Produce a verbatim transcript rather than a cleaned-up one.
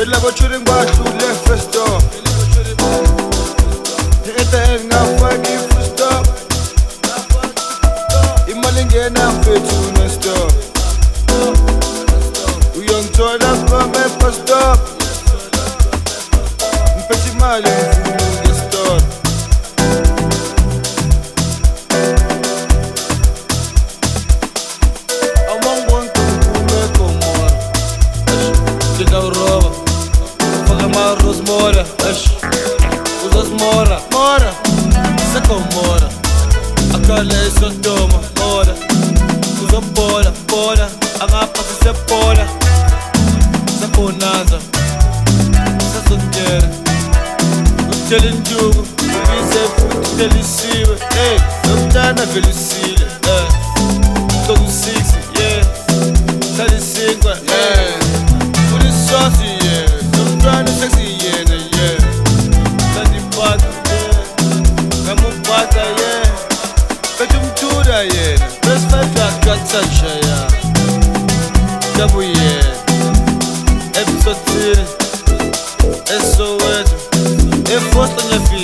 Ela bochuring bashu le first stop. Eta engafaki full stop. Imali ngena mfethu no stop. Uyongithola kome first stop. Mphethe imali ngifuna store. Arroz mora, usas mora, mora, saco mora, acala é Sodoma, mora, usa bola, bola, agapa se bola, saco nada, sa solteira, o telinjugo, isso é muito delicioso, ei, não tá na velicilha, é, todo six, yeah, tá de cinco, yeah, por isso assim, yeah. Sexy, yeah, yeah. Sandy Pata, yeah. Kamu Pata, yeah. Katum Tura, yeah. Best five got got such a yeah. Double, yeah. Episode three. S O S. E força minha filha.